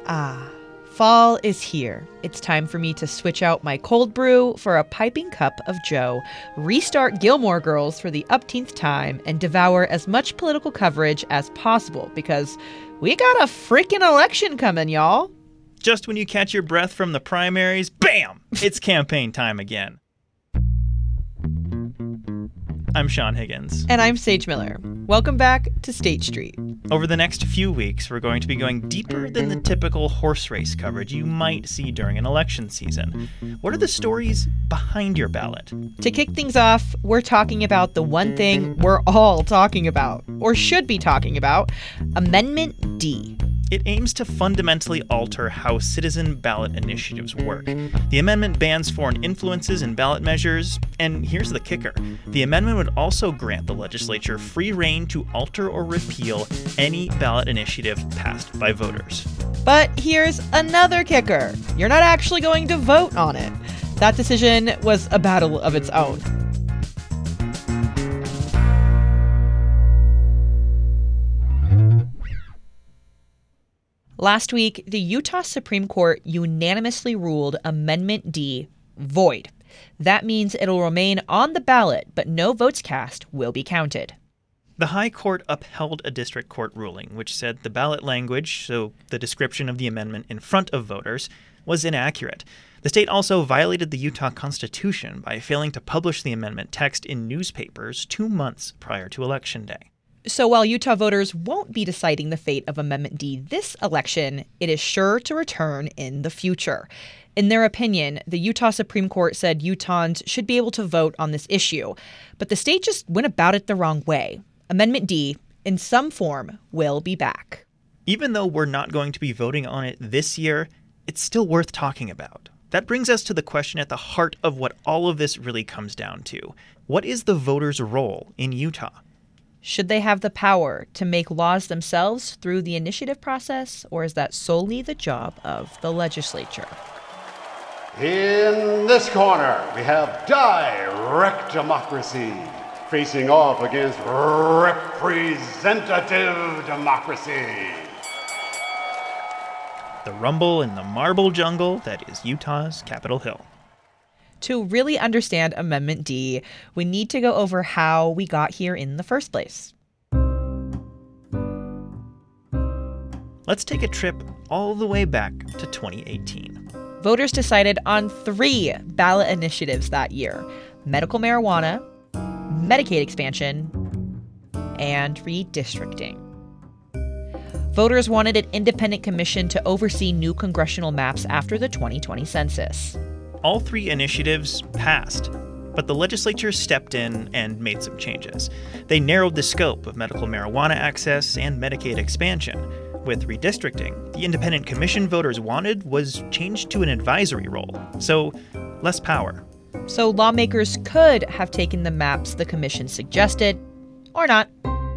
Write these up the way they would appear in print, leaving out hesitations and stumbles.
Ah, fall is here. It's time for me to switch out my cold brew for a piping cup of joe, restart Gilmore Girls for the upteenth time, and devour as much political coverage as possible because we got a freaking election coming, y'all. Just when you catch your breath from the primaries, bam! It's campaign time again. I'm Sean Higgins. And I'm Sage Miller. Welcome back to State Street. Over the next few weeks, we're going to be going deeper than the typical horse race coverage you might see during an election season. What are the stories behind your ballot? To kick things off, we're talking about the one thing we're all talking about, or should be talking about, Amendment D. It aims to fundamentally alter how citizen ballot initiatives work. The amendment bans foreign influences in ballot measures, and here's the kicker. The amendment would also grant the legislature free rein to alter or repeal any ballot initiative passed by voters. But here's another kicker. You're not actually going to vote on it. That decision was a battle of its own. Last week, the Utah Supreme Court unanimously ruled Amendment D void. That means it'll remain on the ballot, but no votes cast will be counted. The High Court upheld a district court ruling which said the ballot language, so the description of the amendment in front of voters, was inaccurate. The state also violated the Utah Constitution by failing to publish the amendment text in newspapers 2 months prior to Election Day. So while Utah voters won't be deciding the fate of Amendment D this election, it is sure to return in the future. In their opinion, the Utah Supreme Court said Utahns should be able to vote on this issue, but the state just went about it the wrong way. Amendment D, in some form, will be back. Even though we're not going to be voting on it this year, it's still worth talking about. That brings us to the question at the heart of what all of this really comes down to. What is the voters' role in Utah? Should they have the power to make laws themselves through the initiative process, or is that solely the job of the legislature? In this corner, we have direct democracy facing off against representative democracy. The rumble in the marble jungle that is Utah's Capitol Hill. To really understand Amendment D, we need to go over how we got here in the first place. Let's take a trip all the way back to 2018. Voters decided on 3 ballot initiatives that year: medical marijuana, Medicaid expansion, and redistricting. Voters wanted an independent commission to oversee new congressional maps after the 2020 census. All 3 initiatives passed, but the legislature stepped in and made some changes. They narrowed the scope of medical marijuana access and Medicaid expansion. With redistricting, the independent commission voters wanted was changed to an advisory role, so less power. So lawmakers could have taken the maps the commission suggested, or not.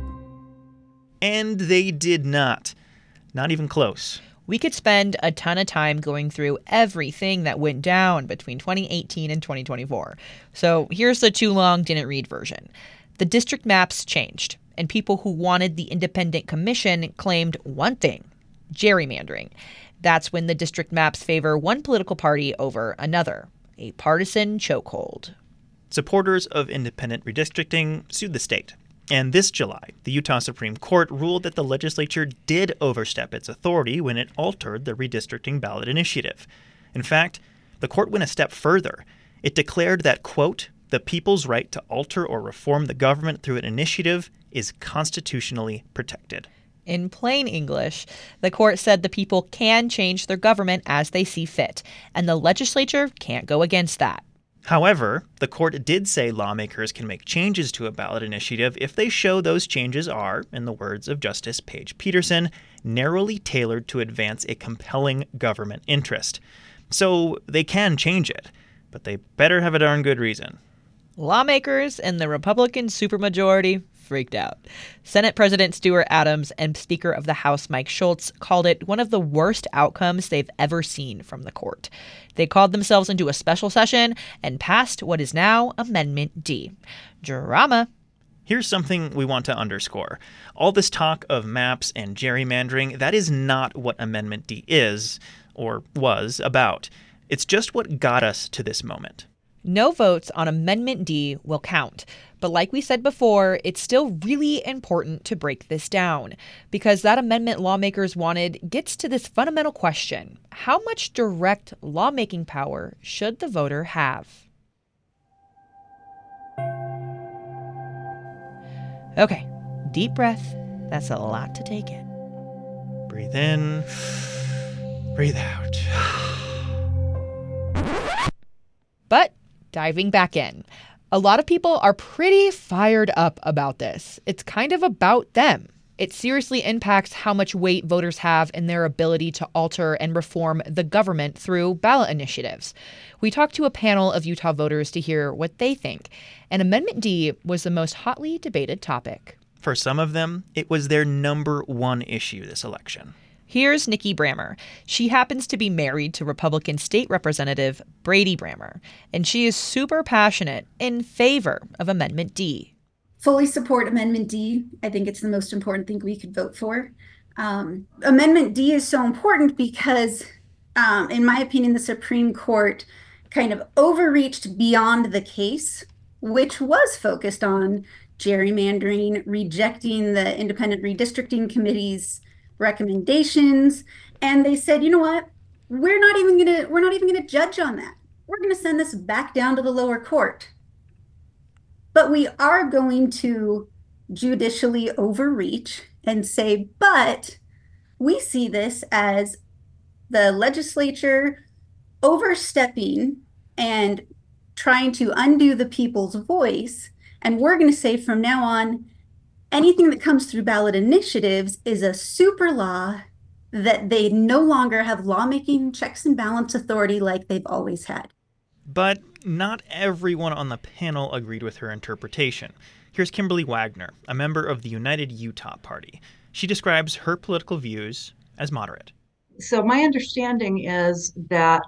And they did not. Not even close. We could spend a ton of time going through everything that went down between 2018 and 2024. So here's the too long didn't read version. The district maps changed, and people who wanted the independent commission claimed one thing: gerrymandering. That's when the district maps favor one political party over another, a partisan chokehold. Supporters of independent redistricting sued the state. And this July, the Utah Supreme Court ruled that the legislature did overstep its authority when it altered the redistricting ballot initiative. In fact, the court went a step further. It declared that, quote, the people's right to alter or reform the government through an initiative is constitutionally protected. In plain English, the court said the people can change their government as they see fit, and the legislature can't go against that. However, the court did say lawmakers can make changes to a ballot initiative if they show those changes are, in the words of Justice Paige Peterson, narrowly tailored to advance a compelling government interest. So they can change it, but they better have a darn good reason. Lawmakers and the Republican supermajority freaked out. Senate President Stuart Adams and Speaker of the House Mike Schultz called it one of the worst outcomes they've ever seen from the court. They called themselves into a special session and passed what is now Amendment D. Drama. Here's something we want to underscore. All this talk of maps and gerrymandering, that is not what Amendment D is, or was, about. It's just what got us to this moment. No votes on Amendment D will count. But like we said before, it's still really important to break this down, because that amendment lawmakers wanted gets to this fundamental question: how much direct lawmaking power should the voter have? Okay, deep breath. That's a lot to take in. Breathe in, breathe out. But diving back in, a lot of people are pretty fired up about this. It's kind of about them. It seriously impacts how much weight voters have in their ability to alter and reform the government through ballot initiatives. We talked to a panel of Utah voters to hear what they think, and Amendment D was the most hotly debated topic. For some of them, it was their number one issue this election. Here's Nikki Brammer. She happens to be married to Republican State Representative Brady Brammer, and she is super passionate in favor of Amendment D. Fully support Amendment D. I think it's the most important thing we could vote for. Amendment D is so important because, in my opinion, the Supreme Court kind of overreached beyond the case, which was focused on gerrymandering, rejecting the Independent Redistricting Committee's recommendations, and they said, you know what, we're not even gonna judge on that. We're gonna send this back down to the lower court. But we are going to judicially overreach and say, but we see this as the legislature overstepping and trying to undo the people's voice, and we're going to say from now on, anything that comes through ballot initiatives is a super law that they no longer have lawmaking checks and balance authority like they've always had. But not everyone on the panel agreed with her interpretation. Here's Kimberly Wagner, a member of the United Utah Party. She describes her political views as moderate. So my understanding is that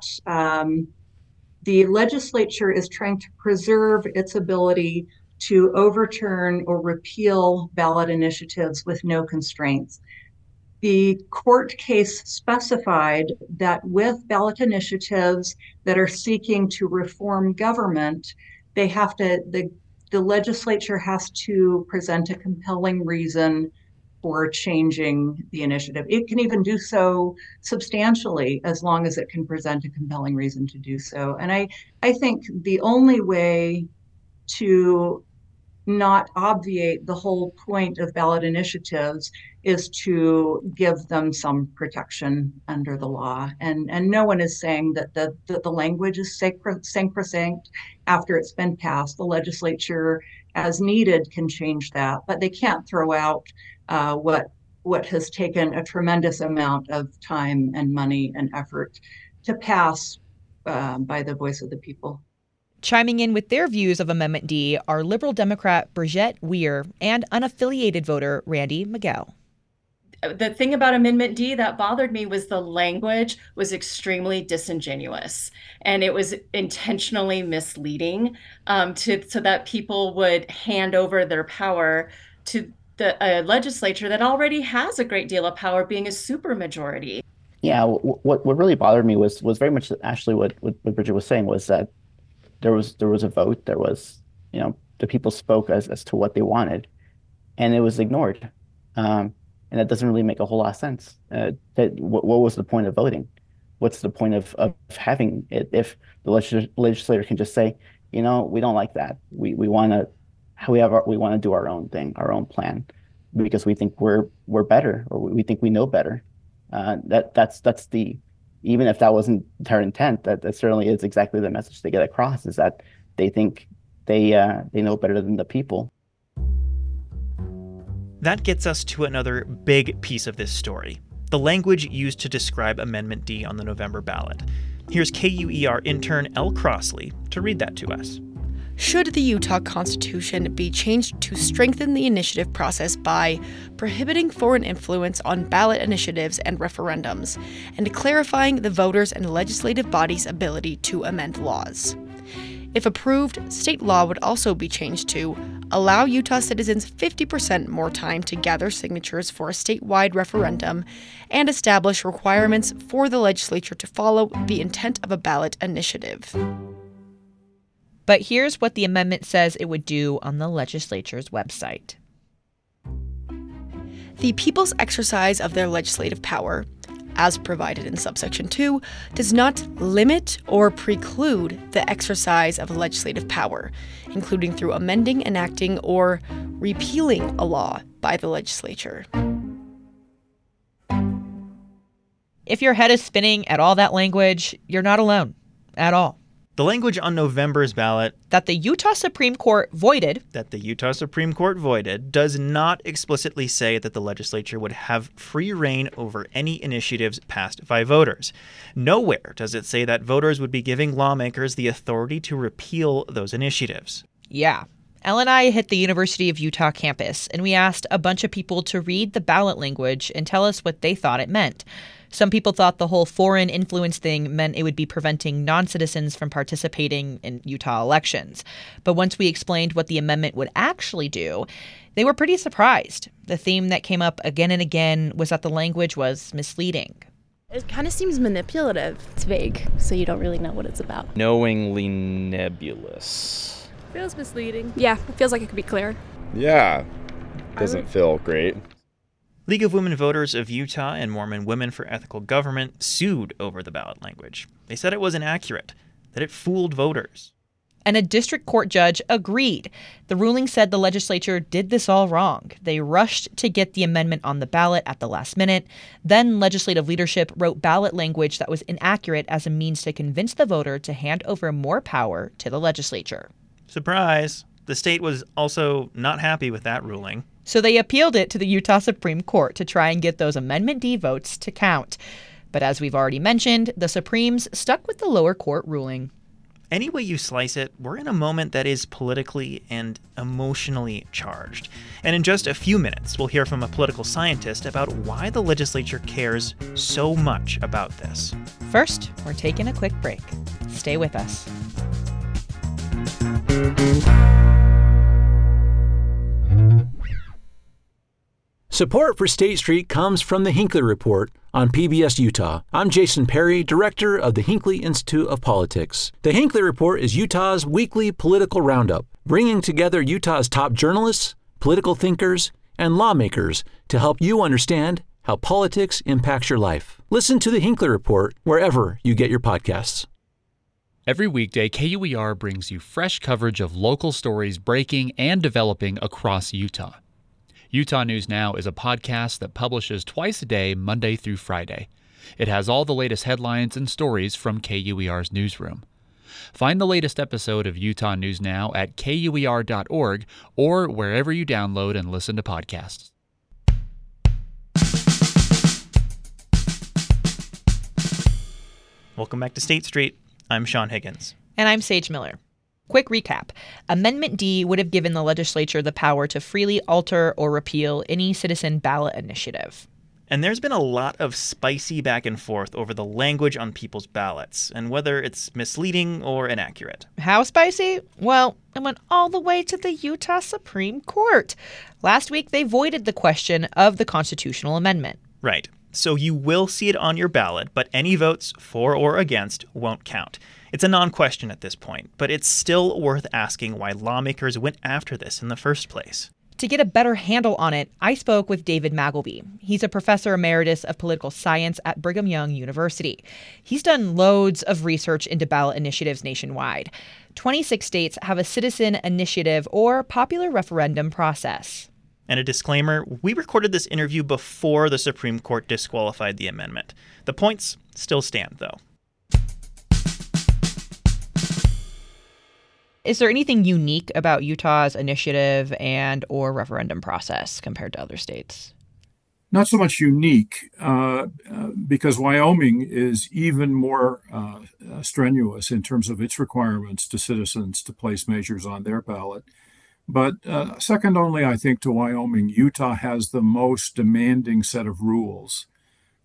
the legislature is trying to preserve its ability to overturn or repeal ballot initiatives with no constraints. The court case specified that with ballot initiatives that are seeking to reform government, the legislature has to present a compelling reason for changing the initiative. It can even do so substantially as long as it can present a compelling reason to do so. And I think the only way to not obviate the whole point of ballot initiatives is to give them some protection under the law. And no one is saying that the language is sacrosanct after it's been passed. The legislature, as needed, can change that, but they can't throw out what has taken a tremendous amount of time and money and effort to pass by the voice of the people. Chiming in with their views of Amendment D are Liberal Democrat Bridgette Weir and unaffiliated voter Randy Miguel. The thing about Amendment D that bothered me was the language was extremely disingenuous, and it was intentionally misleading so that people would hand over their power to the legislature that already has a great deal of power, being a supermajority. Yeah, what really bothered me was very much actually what Bridgette was saying, was that there was a vote. There was, the people spoke as to what they wanted, and it was ignored. And that doesn't really make a whole lot of sense. What was the point of voting? What's the point of having it if the legislator can just say, we don't like that. We want to do our own thing, our own plan, because we think we're better, or we think we know better. That's the, even if that wasn't their intent, that certainly is exactly the message they get across, is that they think they know better than the people. That gets us to another big piece of this story, the language used to describe Amendment D on the November ballot. Here's KUER intern Elle Crossley to read that to us. Should the Utah Constitution be changed to strengthen the initiative process by prohibiting foreign influence on ballot initiatives and referendums, and clarifying the voters' and legislative bodies' ability to amend laws? If approved, state law would also be changed to allow Utah citizens 50% more time to gather signatures for a statewide referendum and establish requirements for the legislature to follow the intent of a ballot initiative. But here's what the amendment says it would do on the legislature's website. The people's exercise of their legislative power, as provided in subsection 2, does not limit or preclude the exercise of legislative power, including through amending, enacting, or repealing a law by the legislature. If your head is spinning at all that language, you're not alone at all. The language on November's ballot That the Utah Supreme Court voided does not explicitly say that the legislature would have free rein over any initiatives passed by voters. Nowhere does it say that voters would be giving lawmakers the authority to repeal those initiatives. Yeah. Elle and I hit the University of Utah campus, and we asked a bunch of people to read the ballot language and tell us what they thought it meant. Some people thought the whole foreign influence thing meant it would be preventing non-citizens from participating in Utah elections. But once we explained what the amendment would actually do, they were pretty surprised. The theme that came up again and again was that the language was misleading. It kind of seems manipulative. It's vague, so you don't really know what it's about. Knowingly nebulous. Feels misleading. Yeah, it feels like it could be clearer. Yeah, doesn't feel great. League of Women Voters of Utah and Mormon Women for Ethical Government sued over the ballot language. They said it was inaccurate, that it fooled voters. And a district court judge agreed. The ruling said the legislature did this all wrong. They rushed to get the amendment on the ballot at the last minute. Then legislative leadership wrote ballot language that was inaccurate as a means to convince the voter to hand over more power to the legislature. Surprise! The state was also not happy with that ruling. So they appealed it to the Utah Supreme Court to try and get those Amendment D votes to count. But as we've already mentioned, the Supremes stuck with the lower court ruling. Any way you slice it, we're in a moment that is politically and emotionally charged. And in just a few minutes, we'll hear from a political scientist about why the legislature cares so much about this. First, we're taking a quick break. Stay with us. Support for State Street comes from the Hinckley Report on PBS Utah. I'm Jason Perry, director of the Hinckley Institute of Politics. The Hinckley Report is Utah's weekly political roundup, bringing together Utah's top journalists, political thinkers, and lawmakers to help you understand how politics impacts your life. Listen to the Hinckley Report wherever you get your podcasts. Every weekday, KUER brings you fresh coverage of local stories breaking and developing across Utah. Utah News Now is a podcast that publishes twice a day, Monday through Friday. It has all the latest headlines and stories from KUER's newsroom. Find the latest episode of Utah News Now at KUER.org or wherever you download and listen to podcasts. Welcome back to State Street. I'm Sean Higgins. And I'm Sage Miller. Quick recap. Amendment D would have given the legislature the power to freely alter or repeal any citizen ballot initiative. And there's been a lot of spicy back and forth over the language on people's ballots and whether it's misleading or inaccurate. How spicy? Well, it went all the way to the Utah Supreme Court. Last week, they voided the question of the constitutional amendment. Right. So you will see it on your ballot, but any votes for or against won't count. It's a non-question at this point, but it's still worth asking why lawmakers went after this in the first place. To get a better handle on it, I spoke with David Magleby. He's a professor emeritus of political science at Brigham Young University. He's done loads of research into ballot initiatives nationwide. 26 states have a citizen initiative or popular referendum process. And a disclaimer, we recorded this interview before the Supreme Court disqualified the amendment. The points still stand, though. Is there anything unique about Utah's initiative and or referendum process compared to other states? Not so much unique, because Wyoming is even more strenuous in terms of its requirements to citizens to place measures on their ballot. But second only, I think, to Wyoming, Utah has the most demanding set of rules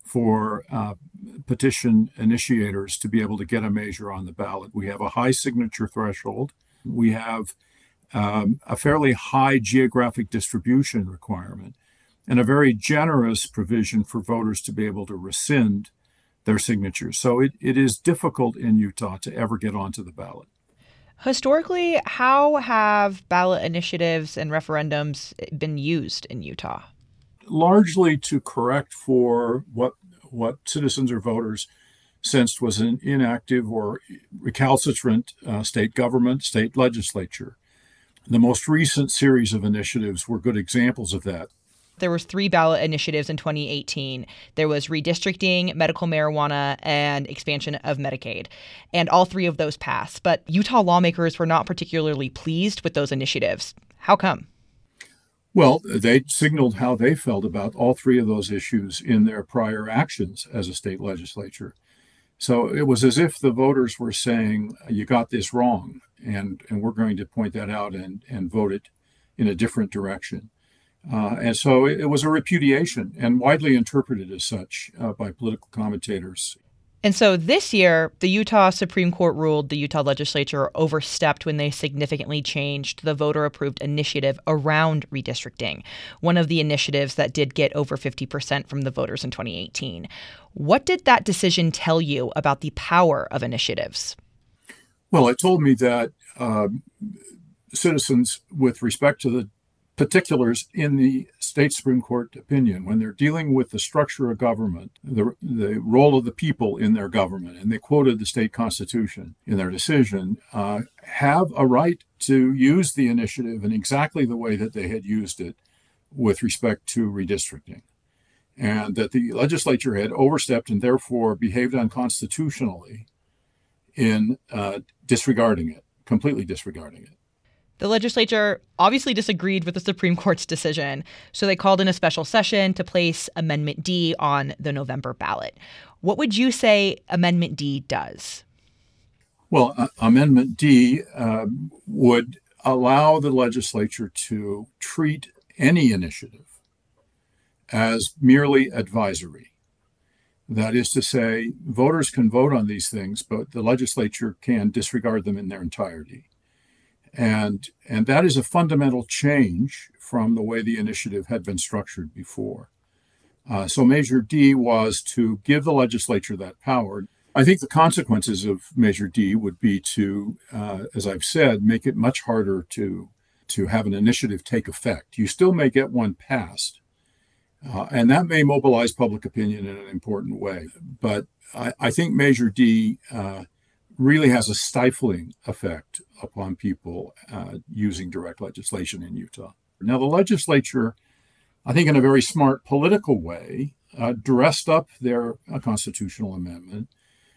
for petition initiators to be able to get a measure on the ballot. We have a high signature threshold. We have a fairly high geographic distribution requirement, and a very generous provision for voters to be able to rescind their signatures. So it is difficult in Utah to ever get onto the ballot. Historically, how have ballot initiatives and referendums been used in Utah? Largely to correct for what citizens or voters sensed was an inactive or recalcitrant state government, state legislature. The most recent series of initiatives were good examples of that. There was 3 ballot initiatives in 2018. There was redistricting, medical marijuana, and expansion of Medicaid. And all 3 of those passed. But Utah lawmakers were not particularly pleased with those initiatives. How come? Well, they signaled how they felt about all 3 of those issues in their prior actions as a state legislature. So it was as if the voters were saying, you got this wrong, and we're going to point that out and vote it in a different direction. And so it was a repudiation and widely interpreted as such by political commentators. And so this year, the Utah Supreme Court ruled the Utah legislature overstepped when they significantly changed the voter-approved initiative around redistricting, one of the initiatives that did get over 50% from the voters in 2018. What did that decision tell you about the power of initiatives? Well, it told me that citizens, with respect to the particulars in the state Supreme Court opinion, when they're dealing with the structure of government, the role of the people in their government, and they quoted the state constitution in their decision, have a right to use the initiative in exactly the way that they had used it with respect to redistricting. And that the legislature had overstepped and therefore behaved unconstitutionally in disregarding it, completely disregarding it. The legislature obviously disagreed with the Supreme Court's decision, so they called in a special session to place Amendment D on the November ballot. What would you say Amendment D does? Well, Amendment D would allow the legislature to treat any initiative as merely advisory. That is to say, voters can vote on these things, but the legislature can disregard them in their entirety. And that is a fundamental change from the way the initiative had been structured before. So Measure D was to give the legislature that power. I think the consequences of Measure D would be to, as I've said, make it much harder to have an initiative take effect. You still may get one passed, and that may mobilize public opinion in an important way. But I think Measure D really has a stifling effect upon people using direct legislation in Utah. Now, the legislature, I think in a very smart political way, dressed up their constitutional amendment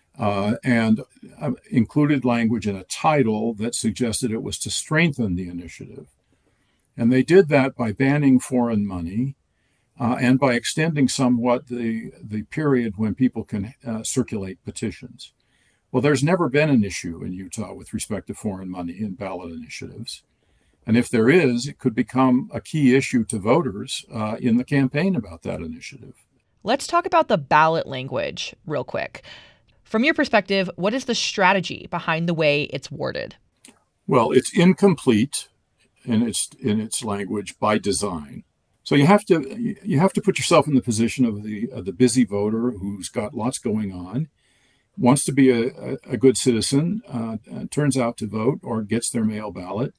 and included language in a title that suggested it was to strengthen the initiative. And they did that by banning foreign money and by extending somewhat the period when people can circulate petitions. Well, there's never been an issue in Utah with respect to foreign money in ballot initiatives. And if there is, it could become a key issue to voters in the campaign about that initiative. Let's talk about the ballot language real quick. From your perspective, what is the strategy behind the way it's worded? Well, it's incomplete in its language by design. So you have to put yourself in the position of the busy voter who's got lots going on, wants to be a good citizen, turns out to vote or gets their mail ballot,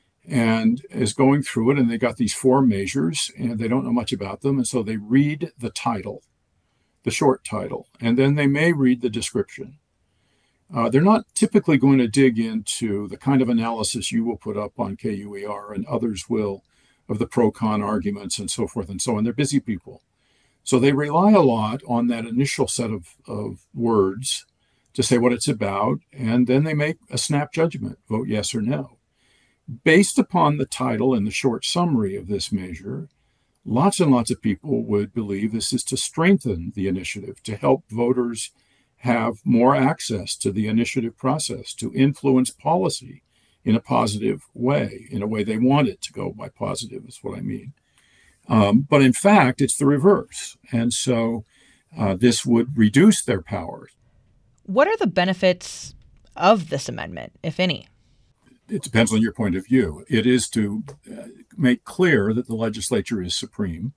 and is going through it, and they got these 4 measures, and they don't know much about them, and so they read the title, the short title, and then they may read the description. They're not typically going to dig into the kind of analysis you will put up on KUER and others will of the pro-con arguments and so forth and so on. They're busy people. So they rely a lot on that initial set of words to say what it's about, and then they make a snap judgment, vote yes or no. Based upon the title and the short summary of this measure, lots and lots of people would believe this is to strengthen the initiative, to help voters have more access to the initiative process, to influence policy in a positive way, in a way they want it to go by positive is what I mean. But in fact, it's the reverse. And so this would reduce their powers. What are the benefits of this amendment, if any? It depends on your point of view. It is to make clear that the legislature is supreme,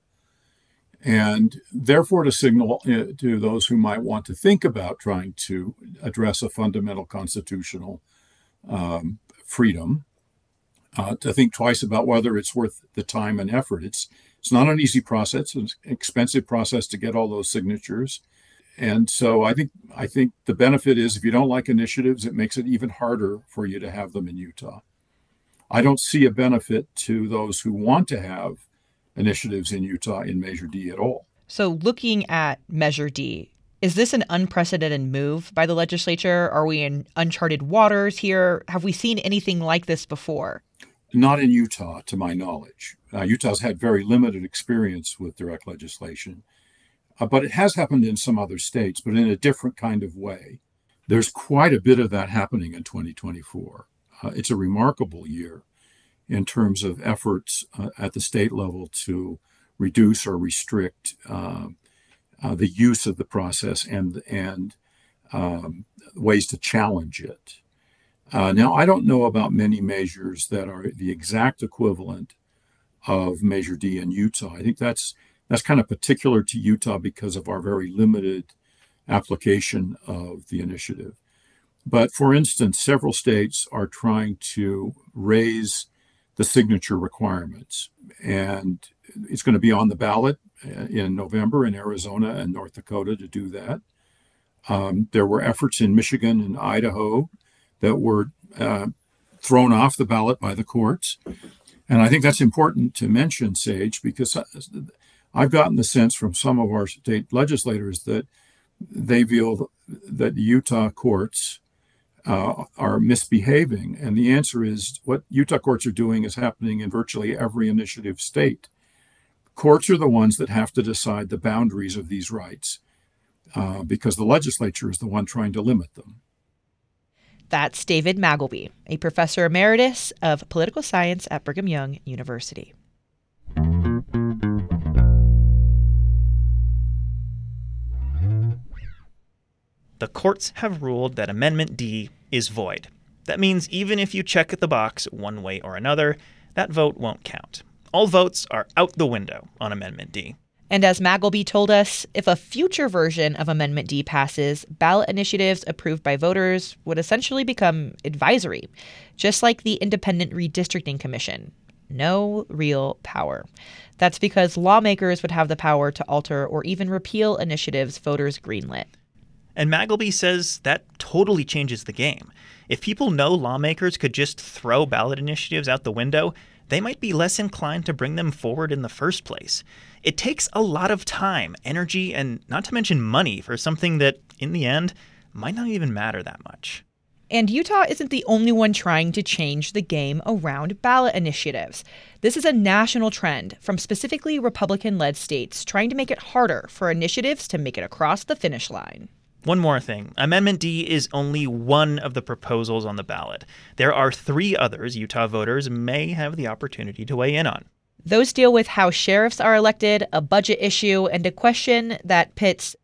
and therefore to signal to those who might want to think about trying to address a fundamental constitutional freedom, to think twice about whether it's worth the time and effort. It's not an easy process. It's an expensive process to get all those signatures. And so I think the benefit is if you don't like initiatives, it makes it even harder for you to have them in Utah. I don't see a benefit to those who want to have initiatives in Utah in Measure D at all. So looking at Measure D, is this an unprecedented move by the legislature? Are we in uncharted waters here? Have we seen anything like this before? Not in Utah, to my knowledge. Utah's had very limited experience with direct legislation. But it has happened in some other states, but in a different kind of way. There's quite a bit of that happening in 2024. It's a remarkable year in terms of efforts at the state level to reduce or restrict the use of the process and ways to challenge it. Now, I don't know about many measures that are the exact equivalent of Measure D in Utah. I think that's kind of particular to Utah because of our very limited application of the initiative. But for instance, several states are trying to raise the signature requirements, and it's going to be on the ballot in November in Arizona and North Dakota to do that. There were efforts in Michigan and Idaho that were thrown off the ballot by the courts. And I think that's important to mention, Sage, because I've gotten the sense from some of our state legislators that they feel that the Utah courts are misbehaving. And the answer is what Utah courts are doing is happening in virtually every initiative state. Courts are the ones that have to decide the boundaries of these rights because the legislature is the one trying to limit them. That's David Magleby, a professor emeritus of political science at Brigham Young University. The courts have ruled that Amendment D is void. That means even if you check the box one way or another, that vote won't count. All votes are out the window on Amendment D. And as Magleby told us, if a future version of Amendment D passes, ballot initiatives approved by voters would essentially become advisory, just like the Independent Redistricting Commission. No real power. That's because lawmakers would have the power to alter or even repeal initiatives voters greenlit. And Magleby says that totally changes the game. If people know lawmakers could just throw ballot initiatives out the window, they might be less inclined to bring them forward in the first place. It takes a lot of time, energy, and not to mention money for something that, in the end, might not even matter that much. And Utah isn't the only one trying to change the game around ballot initiatives. This is a national trend from specifically Republican-led states trying to make it harder for initiatives to make it across the finish line. One more thing. Amendment D is only one of the proposals on the ballot. There are 3 others Utah voters may have the opportunity to weigh in on. Those deal with how sheriffs are elected, a budget issue, and a question that pits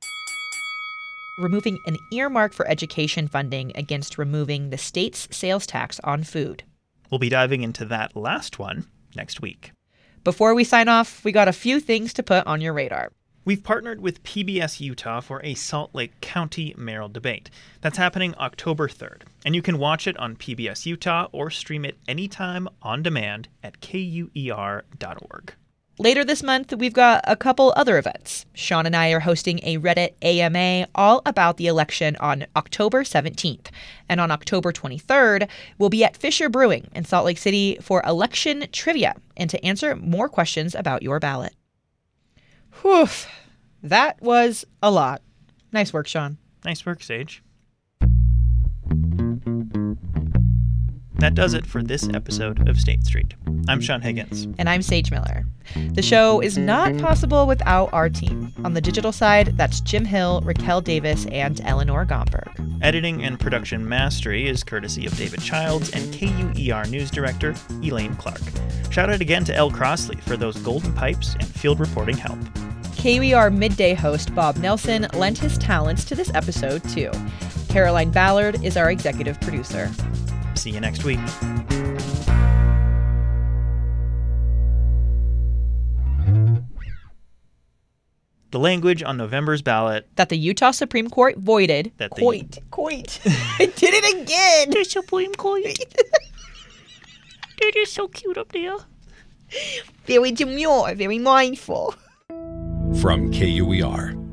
removing an earmark for education funding against removing the state's sales tax on food. We'll be diving into that last one next week. Before we sign off, we got a few things to put on your radar. We've partnered with PBS Utah for a Salt Lake County mayoral debate. That's happening October 3rd, and you can watch it on PBS Utah or stream it anytime on demand at kuer.org. Later this month, we've got a couple other events. Sean and I are hosting a Reddit AMA all about the election on October 17th. And on October 23rd, we'll be at Fisher Brewing in Salt Lake City for election trivia and to answer more questions about your ballot. Whew, that was a lot. Nice work, Sean. Nice work, Sage. That does it for this episode of State Street. I'm Sean Higgins. And I'm Sage Miller. The show is not possible without our team. On the digital side, that's Jim Hill, Raquel Davis, and Eleanor Gomberg. Editing and production mastery is courtesy of David Childs and KUER News Director Elaine Clark. Shout out again to Elle Crossley for those golden pipes and field reporting help. KUER Midday host Bob Nelson lent his talents to this episode, too. Caroline Ballard is our executive producer. See you next week. The language on November's ballot that the Utah Supreme Court voided. That the Coit. I did it again. The Supreme Court. They're just so cute up there. Very demure, very mindful. From KUER.